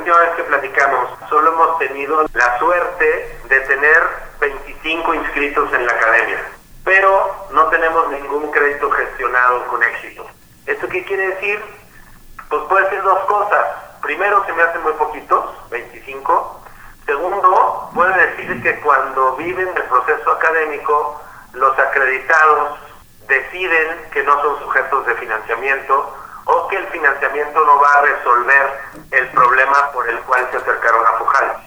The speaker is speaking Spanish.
última vez que platicamos, solo hemos tenido la suerte de tener 25 inscritos en la academia, pero no tenemos ningún crédito gestionado con éxito. ¿Esto qué quiere decir? Pues puede ser dos cosas. Primero, se me hacen muy poquitos, 25. Segundo, puede decir que cuando viven el proceso académico, los acreditados deciden que no son sujetos de financiamiento o que el financiamiento no va a resolver el problema por el cual se acercaron a FOJAL.